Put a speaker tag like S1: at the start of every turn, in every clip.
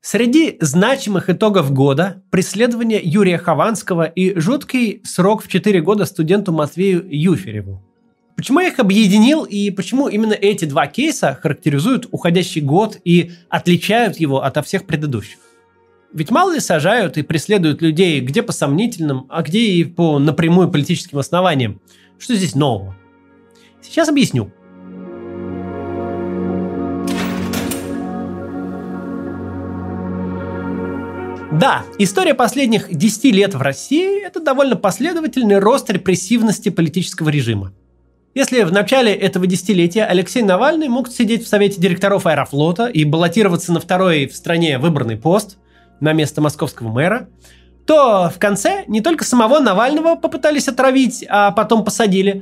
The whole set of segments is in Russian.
S1: Среди значимых итогов года преследование Юрия Хованского и жуткий срок в 4 года студенту Матвею Юфереву. Почему я их объединил и почему именно эти два кейса характеризуют уходящий год и отличают его ото всех предыдущих? Ведь мало ли сажают и преследуют людей где по сомнительным, а где и по напрямую политическим основаниям. Что здесь нового? Сейчас объясню. Да, история последних 10 лет в России – это довольно последовательный рост репрессивности политического режима. Если в начале этого десятилетия Алексей Навальный мог сидеть в совете директоров Аэрофлота и баллотироваться на второй в стране выбранный пост на место московского мэра, то в конце не только самого Навального попытались отравить, а потом посадили,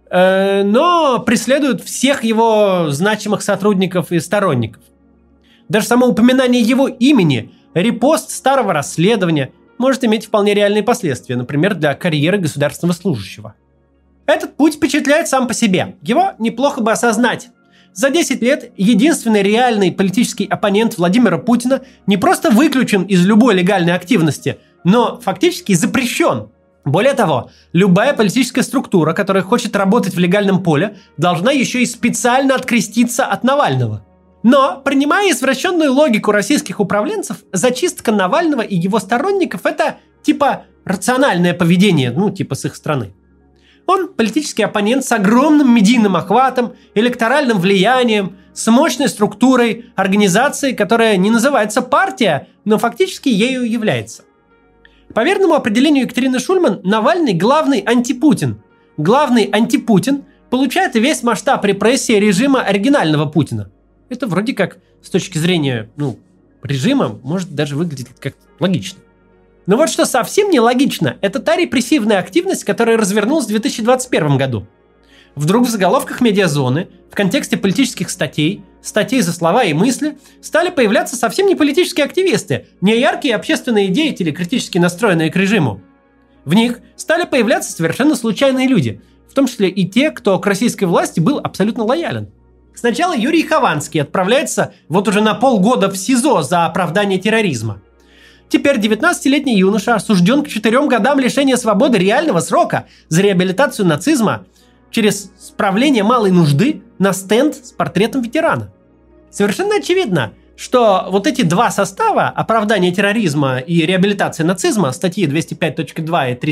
S1: но преследуют всех его значимых сотрудников и сторонников. Даже само упоминание его имени, репост старого расследования может иметь вполне реальные последствия, например, для карьеры государственного служащего. Этот путь впечатляет сам по себе. Его неплохо бы осознать. За 10 лет единственный реальный политический оппонент Владимира Путина не просто выключен из любой легальной активности, но фактически запрещен. Более того, любая политическая структура, которая хочет работать в легальном поле, должна еще и специально откреститься от Навального. Но, принимая извращенную логику российских управленцев, зачистка Навального и его сторонников – это типа рациональное поведение, с их стороны. Он политический оппонент с огромным медийным охватом, электоральным влиянием, с мощной структурой, организацией, которая не называется партия, но фактически ею является. По верному определению Екатерины Шульман, Навальный – главный антипутин. Главный антипутин получает весь масштаб репрессий режима оригинального Путина. Это вроде как с точки зрения режима может даже выглядеть как логично. Но вот что совсем нелогично, это та репрессивная активность, которая развернулась в 2021 году. Вдруг в заголовках медиазоны, в контексте политических статей за слова и мысли, стали появляться совсем не политические активисты, не яркие общественные деятели, критически настроенные к режиму. В них стали появляться совершенно случайные люди, в том числе и те, кто к российской власти был абсолютно лоялен. Сначала Юрий Хованский отправляется вот уже на полгода в СИЗО за оправдание терроризма. Теперь 19-летний юноша осужден к 4 годам лишения свободы реального срока за реабилитацию нацизма через справление малой нужды на стенд с портретом ветерана. Совершенно очевидно, что вот эти два состава, оправдание терроризма и реабилитация нацизма, статьи 205.2 и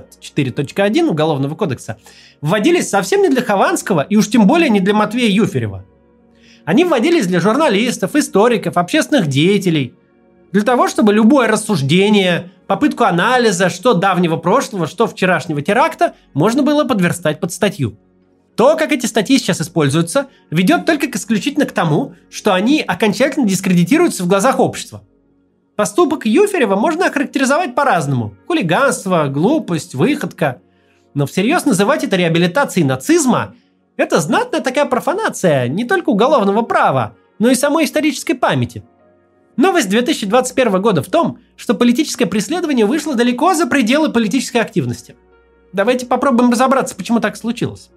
S1: 354.1 Уголовного кодекса, вводились совсем не для Хованского и уж тем более не для Матвея Юферева. Они вводились для журналистов, историков, общественных деятелей, для того, чтобы любое рассуждение, попытку анализа, что давнего прошлого, что вчерашнего теракта, можно было подверстать под статью. То, как эти статьи сейчас используются, ведет только исключительно к тому, что они окончательно дискредитируются в глазах общества. Поступок Юферева можно охарактеризовать по-разному. Хулиганство, глупость, выходка. Но всерьез называть это реабилитацией нацизма – это знатная такая профанация не только уголовного права, но и самой исторической памяти. Новость 2021 года в том, что политическое преследование вышло далеко за пределы политической активности. Давайте попробуем разобраться, почему так случилось.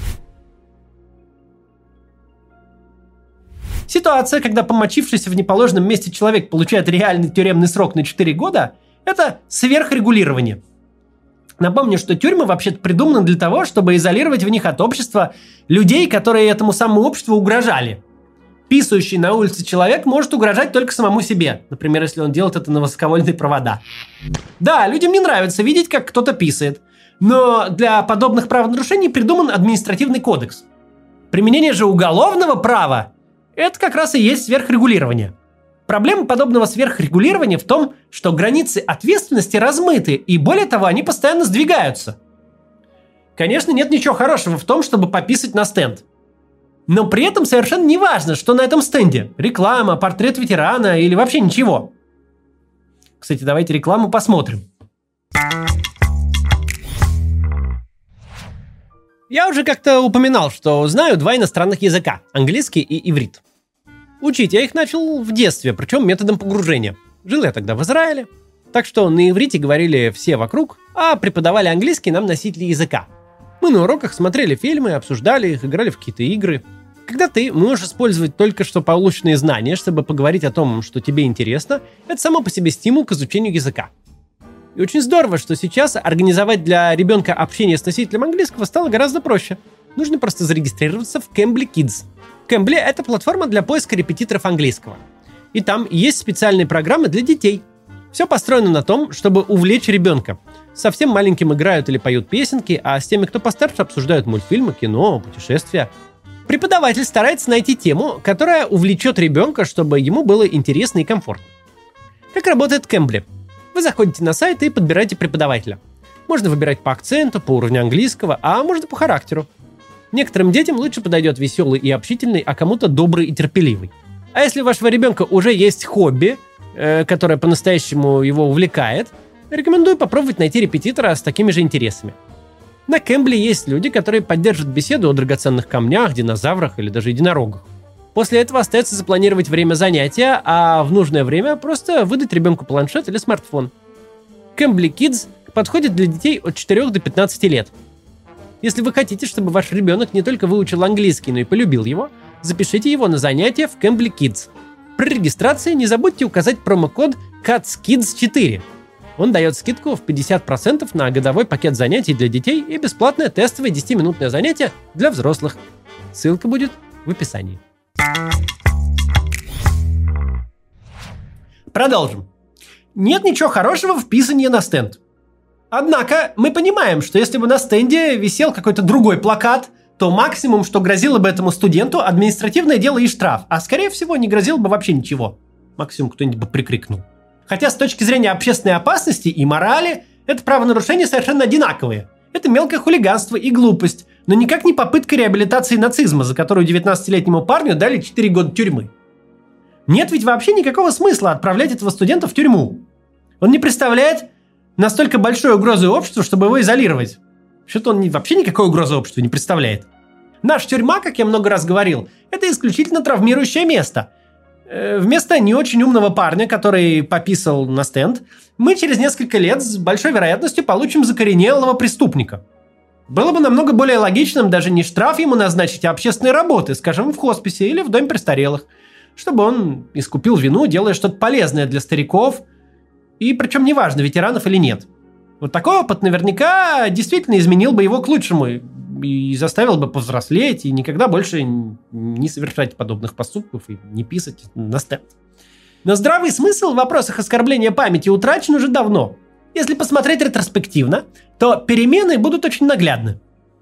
S1: Ситуация, когда помочившийся в неположенном месте человек получает реальный тюремный срок на 4 года, это сверхрегулирование. Напомню, что тюрьмы вообще-то придуманы для того, чтобы изолировать в них от общества людей, которые этому самому обществу угрожали. Писающий на улице человек может угрожать только самому себе. Например, если он делает это на высоковольтные провода. Да, людям не нравится видеть, как кто-то писает. Но для подобных правонарушений придуман административный кодекс. Применение же уголовного права – это как раз и есть сверхрегулирование. Проблема подобного сверхрегулирования в том, что границы ответственности размыты, и более того, они постоянно сдвигаются. Конечно, нет ничего хорошего в том, чтобы пописать на стенд. Но при этом совершенно не важно, что на этом стенде. Реклама, портрет ветерана или вообще ничего. Кстати, давайте рекламу посмотрим. Я уже как-то упоминал, что знаю 2 иностранных языка – английский и иврит. Учить я их начал в детстве, причем методом погружения. Жил я тогда в Израиле, так что на иврите говорили все вокруг, а преподавали английский нам носители языка. Мы на уроках смотрели фильмы, обсуждали их, играли в какие-то игры. Когда ты можешь использовать только что полученные знания, чтобы поговорить о том, что тебе интересно, это само по себе стимул к изучению языка. И очень здорово, что сейчас организовать для ребенка общение с носителем английского стало гораздо проще. Нужно просто зарегистрироваться в Cambly Kids. Cambly — это платформа для поиска репетиторов английского. И там есть специальные программы для детей. Все построено на том, чтобы увлечь ребенка. Совсем маленьким играют или поют песенки, а с теми, кто постарше, обсуждают мультфильмы, кино, путешествия. Преподаватель старается найти тему, которая увлечет ребенка, чтобы ему было интересно и комфортно. Как работает Cambly? Вы заходите на сайт и подбираете преподавателя. Можно выбирать по акценту, по уровню английского, а можно по характеру. Некоторым детям лучше подойдет веселый и общительный, а кому-то добрый и терпеливый. А если у вашего ребенка уже есть хобби, которое по-настоящему его увлекает, рекомендую попробовать найти репетитора с такими же интересами. На Cambly есть люди, которые поддержат беседу о драгоценных камнях, динозаврах или даже единорогах. После этого остается запланировать время занятия, а в нужное время просто выдать ребенку планшет или смартфон. Cambly Kids подходит для детей от 4 до 15 лет. Если вы хотите, чтобы ваш ребенок не только выучил английский, но и полюбил его, запишите его на занятия в Cambly Kids. При регистрации не забудьте указать промокод CATSKIDS4. Он дает скидку в 50% на годовой пакет занятий для детей и бесплатное тестовое 10-минутное занятие для взрослых. Ссылка будет в описании. Продолжим. Нет ничего хорошего в писании на стенд. Однако мы понимаем, что если бы на стенде висел какой-то другой плакат, то максимум, что грозило бы этому студенту, административное дело и штраф, а скорее всего не грозило бы вообще ничего. Максимум кто-нибудь бы прикрикнул. Хотя с точки зрения общественной опасности и морали, это правонарушения совершенно одинаковые. Это мелкое хулиганство и глупость, но никак не попытка реабилитации нацизма, за которую 19-летнему парню дали 4 года тюрьмы. Нет ведь вообще никакого смысла отправлять этого студента в тюрьму. Он не представляет настолько большой угрозы обществу, чтобы его изолировать. Что-то он вообще никакой угрозы обществу не представляет. Наша тюрьма, как я много раз говорил, это исключительно травмирующее место. Вместо не очень умного парня, который пописал на стенд, мы через несколько лет с большой вероятностью получим закоренелого преступника. Было бы намного более логичным даже не штраф ему назначить, а общественные работы, скажем, в хосписе или в доме престарелых, чтобы он искупил вину, делая что-то полезное для стариков, и причем неважно, ветеранов или нет. Вот такой опыт наверняка действительно изменил бы его к лучшему и заставил бы повзрослеть и никогда больше не совершать подобных поступков и не писать на стенд. Но здравый смысл в вопросах оскорбления памяти утрачен уже давно. Если посмотреть ретроспективно, то перемены будут очень наглядны.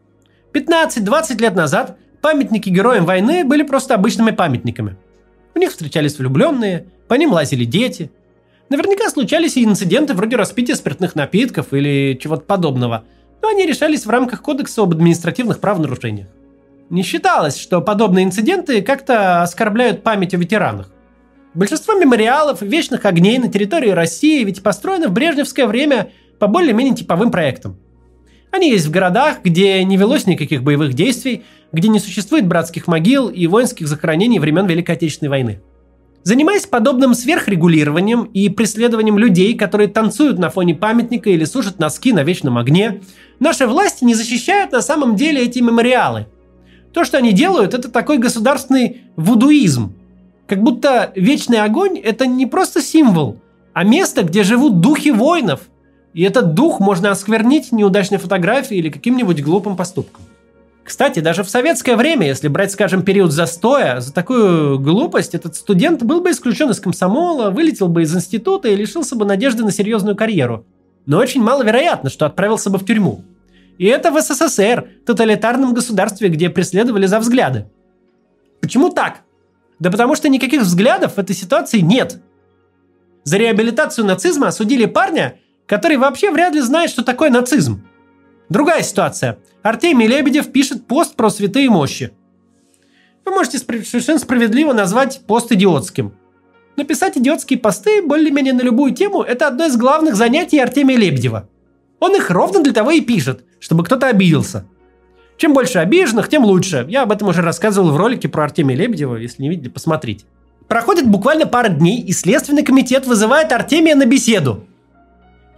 S1: 15-20 лет назад памятники героям войны были просто обычными памятниками. В них встречались влюбленные, по ним лазили дети. Наверняка случались и инциденты вроде распития спиртных напитков или чего-то подобного, но они решались в рамках Кодекса об административных правонарушениях. Не считалось, что подобные инциденты как-то оскорбляют память о ветеранах. Большинство мемориалов и вечных огней на территории России ведь построены в брежневское время по более-менее типовым проектам. Они есть в городах, где не велось никаких боевых действий, где не существует братских могил и воинских захоронений времен Великой Отечественной войны. Занимаясь подобным сверхрегулированием и преследованием людей, которые танцуют на фоне памятника или сушат носки на вечном огне, наши власти не защищают на самом деле эти мемориалы. То, что они делают, это такой государственный вудуизм. Как будто вечный огонь – это не просто символ, а место, где живут духи воинов. И этот дух можно осквернить неудачной фотографией или каким-нибудь глупым поступком. Кстати, даже в советское время, если брать, скажем, период застоя, за такую глупость этот студент был бы исключен из комсомола, вылетел бы из института и лишился бы надежды на серьезную карьеру. Но очень маловероятно, что отправился бы в тюрьму. И это в СССР, тоталитарном государстве, где преследовали за взгляды. Почему так? Да потому что никаких взглядов в этой ситуации нет. За реабилитацию нацизма осудили парня, который вообще вряд ли знает, что такое нацизм. Другая ситуация. Артемий Лебедев пишет пост про святые мощи. Вы можете совершенно справедливо назвать пост идиотским. Но писать идиотские посты более-менее на любую тему – это одно из главных занятий Артемия Лебедева. Он их ровно для того и пишет, чтобы кто-то обиделся. Чем больше обиженных, тем лучше. Я об этом уже рассказывал в ролике про Артемия Лебедева, если не видели, посмотрите. Проходит буквально пара дней, и Следственный комитет вызывает Артемия на беседу.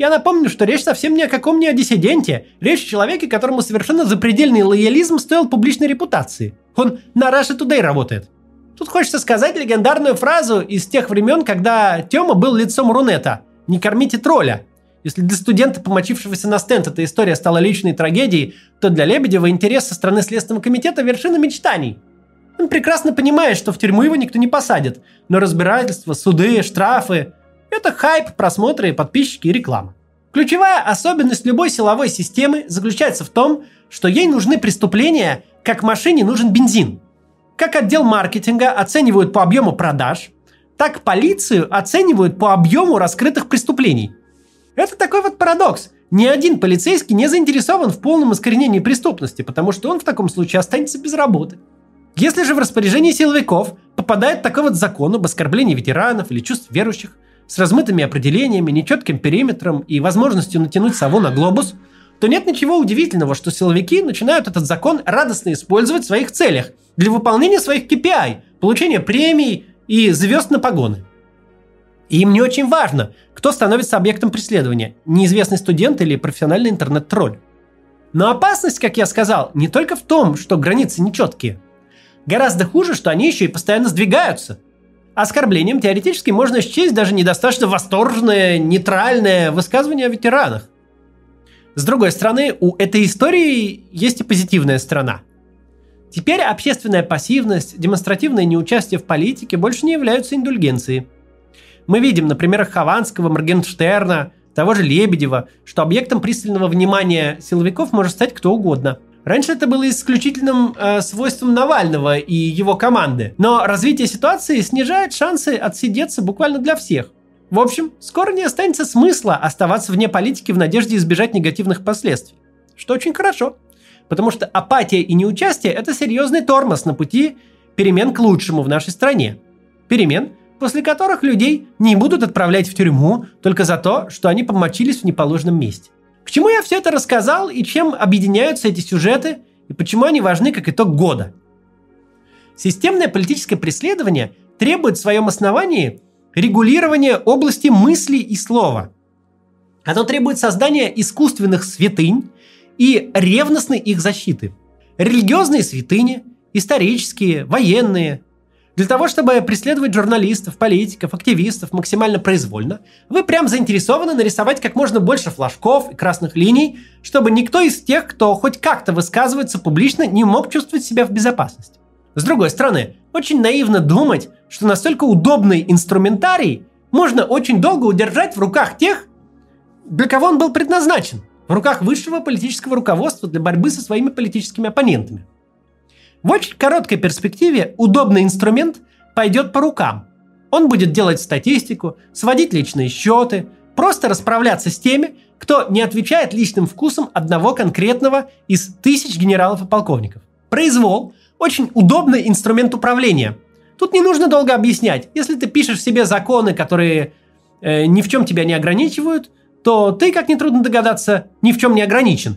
S1: Я напомню, что речь совсем ни о каком не о диссиденте. Речь о человеке, которому совершенно запредельный лоялизм стоил публичной репутации. Он на Russia Today работает. Тут хочется сказать легендарную фразу из тех времен, когда Тёма был лицом Рунета: «Не кормите тролля». Если для студента, помочившегося на стенд, эта история стала личной трагедией, то для Лебедева интерес со стороны Следственного комитета – вершина мечтаний. Он прекрасно понимает, что в тюрьму его никто не посадит, но разбирательства, суды, штрафы – это хайп, просмотры, подписчики и реклама. Ключевая особенность любой силовой системы заключается в том, что ей нужны преступления, как машине нужен бензин. Как отдел маркетинга оценивают по объему продаж, так полицию оценивают по объему раскрытых преступлений. Это такой вот парадокс. Ни один полицейский не заинтересован в полном искоренении преступности, потому что он в таком случае останется без работы. Если же в распоряжении силовиков попадает такой вот закон об оскорблении ветеранов или чувств верующих с размытыми определениями, нечетким периметром и возможностью натянуть сову на глобус, то нет ничего удивительного, что силовики начинают этот закон радостно использовать в своих целях для выполнения своих KPI, получения премий и звезд на погоны. И им не очень важно, кто становится объектом преследования – неизвестный студент или профессиональный интернет-тролль. Но опасность, как я сказал, не только в том, что границы нечеткие. Гораздо хуже, что они еще и постоянно сдвигаются. Оскорблением теоретически можно счесть даже недостаточно восторженное, нейтральное высказывание о ветеранах. С другой стороны, у этой истории есть и позитивная сторона. Теперь общественная пассивность, демонстративное неучастие в политике больше не являются индульгенцией. Мы видим на примерах Хованского, Моргенштерна, того же Лебедева, что объектом пристального внимания силовиков может стать кто угодно. Раньше это было исключительным свойством Навального и его команды, но развитие ситуации снижает шансы отсидеться буквально для всех. В общем, скоро не останется смысла оставаться вне политики в надежде избежать негативных последствий, что очень хорошо, потому что апатия и неучастие – это серьезный тормоз на пути перемен к лучшему в нашей стране. Перемен, после которых людей не будут отправлять в тюрьму только за то, что они помочились в неположенном месте. К чему я все это рассказал и чем объединяются эти сюжеты и почему они важны как итог года? Системное политическое преследование требует в своем основании регулирования области мысли и слова. Оно требует создания искусственных святынь и ревностной их защиты. Религиозные святыни, исторические, военные. Для того, чтобы преследовать журналистов, политиков, активистов максимально произвольно, вы прям заинтересованы нарисовать как можно больше флажков и красных линий, чтобы никто из тех, кто хоть как-то высказывается публично, не мог чувствовать себя в безопасности. С другой стороны, очень наивно думать, что настолько удобный инструментарий можно очень долго удержать в руках тех, для кого он был предназначен, в руках высшего политического руководства для борьбы со своими политическими оппонентами. В очень короткой перспективе удобный инструмент пойдет по рукам. Он будет делать статистику, сводить личные счеты, просто расправляться с теми, кто не отвечает личным вкусам одного конкретного из тысяч генералов и полковников. Произвол – очень удобный инструмент управления. Тут не нужно долго объяснять. Если ты пишешь себе законы, которые ни в чем тебя не ограничивают, то ты, как нетрудно догадаться, ни в чем не ограничен.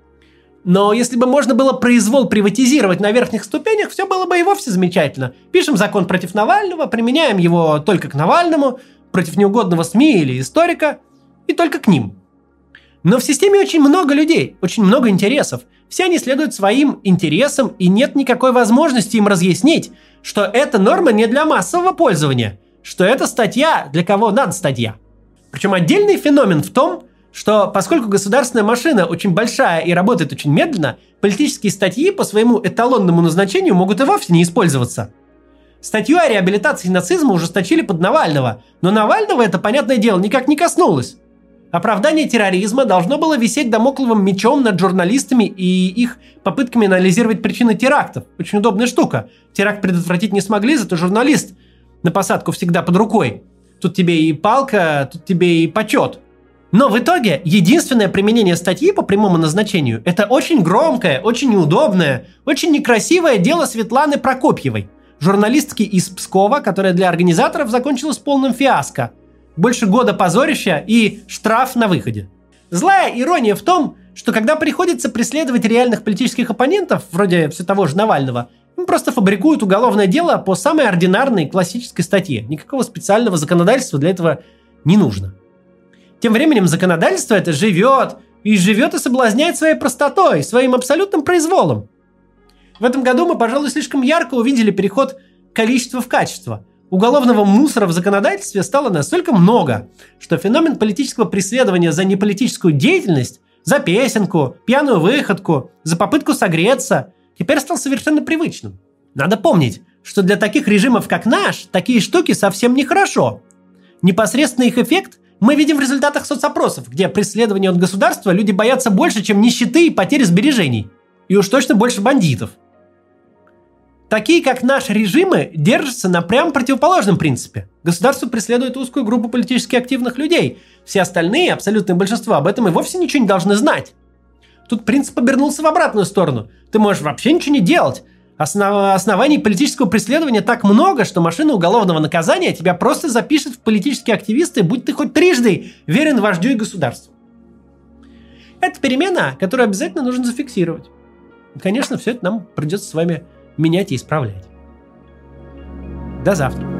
S1: Но если бы можно было произвол приватизировать на верхних ступенях, все было бы и вовсе замечательно. Пишем закон против Навального, применяем его только к Навальному, против неугодного СМИ или историка, и только к ним. Но в системе очень много людей, очень много интересов. Все они следуют своим интересам, и нет никакой возможности им разъяснить, что эта норма не для массового пользования, что это статья, для кого надо статья. Причем отдельный феномен в том, что поскольку государственная машина очень большая и работает очень медленно, политические статьи по своему эталонному назначению могут и вовсе не использоваться. Статью о реабилитации нацизма ужесточили под Навального, но Навального это, понятное дело, никак не коснулось. Оправдание терроризма должно было висеть дамокловым мечом над журналистами и их попытками анализировать причины терактов. Очень удобная штука. Теракт предотвратить не смогли, зато журналист на посадку всегда под рукой. Тут тебе и палка, тут тебе и почет. Но в итоге единственное применение статьи по прямому назначению – это очень громкое, очень неудобное, очень некрасивое дело Светланы Прокопьевой, журналистки из Пскова, которая для организаторов закончилась полным фиаско. Больше года позорища и штраф на выходе. Злая ирония в том, что когда приходится преследовать реальных политических оппонентов, вроде все того же Навального, им просто фабрикуют уголовное дело по самой ординарной классической статье. Никакого специального законодательства для этого не нужно. Тем временем законодательство это живет и соблазняет своей простотой, своим абсолютным произволом. В этом году мы, пожалуй, слишком ярко увидели переход количества в качество. Уголовного мусора в законодательстве стало настолько много, что феномен политического преследования за неполитическую деятельность, за песенку, пьяную выходку, за попытку согреться теперь стал совершенно привычным. Надо помнить, что для таких режимов, как наш, такие штуки совсем нехорошо. Непосредственный их эффект мы видим в результатах соцопросов, где преследования от государства люди боятся больше, чем нищеты и потери сбережений. И уж точно больше бандитов. Такие, как наши режимы, держатся на прямо противоположном принципе. Государство преследует узкую группу политически активных людей. Все остальные, абсолютное большинство, об этом и вовсе ничего не должны знать. Тут принцип обернулся в обратную сторону. Ты можешь вообще ничего не делать. Оснований политического преследования так много, что машина уголовного наказания тебя просто запишет в политические активисты, будь ты хоть трижды верен вождю и государству. Это перемена, которую обязательно нужно зафиксировать. И, конечно, все это нам придется с вами менять и исправлять. До завтра.